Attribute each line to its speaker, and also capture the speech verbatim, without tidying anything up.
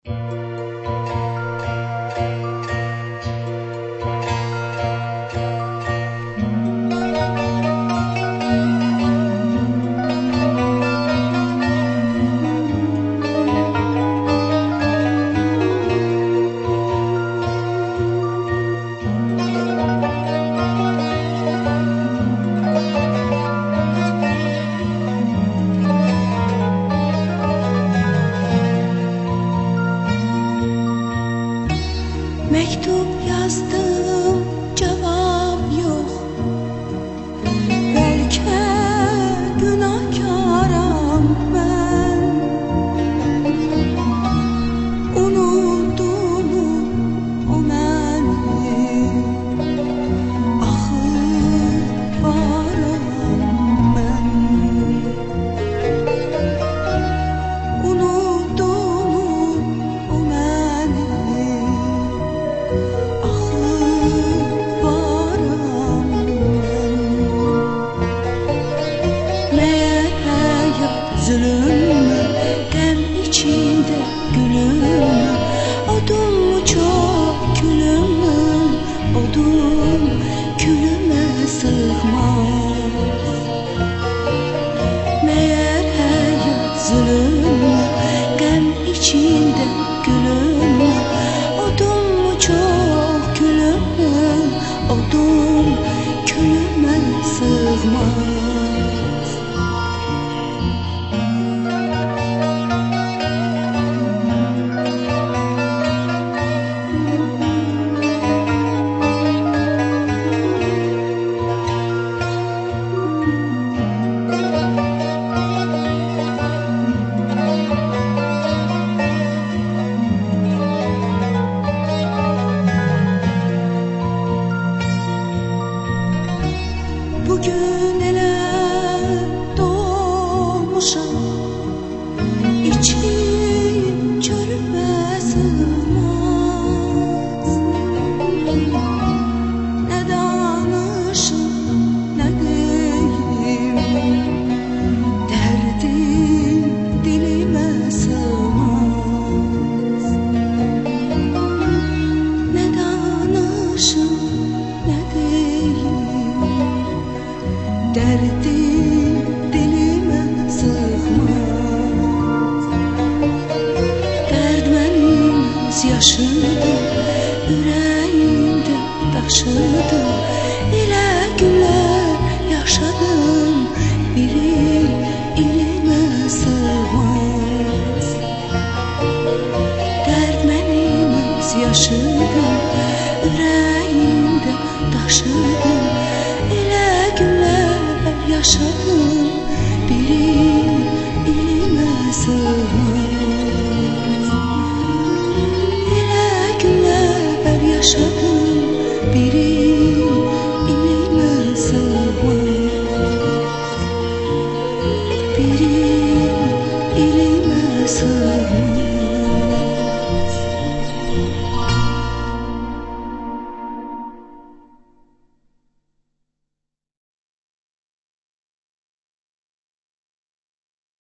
Speaker 1: Mektup yazdım, cevap yok. Belki günahkaram ben. Unuttum o məni, axır varam mən. Unuttum o məni, zulüm, qəm içində gülüm, odum çox külüm, odum külümə sığmaz. Məyər həyat zulüm, qəm içində gülüm, odum çox külüm, odum külümə sığmaz. Bugün elə doğmuşam, içim çölümə sığmaz. Nə danışım, nə deyim, dərdim dilimə sığmaz. Nə danışım, nə deyim, derdim dilime sığmaz. Derd mənimiz yaşıdır, ürəyimdə daşıdır. Elə günlər yaşadım, biri ilimə sığmaz. Derd mənimiz yaşıdır, ürəyimdə daşıdır. Elə günlər yaşadım, biri ilimə sığmaz. Elə günlər yaşadım.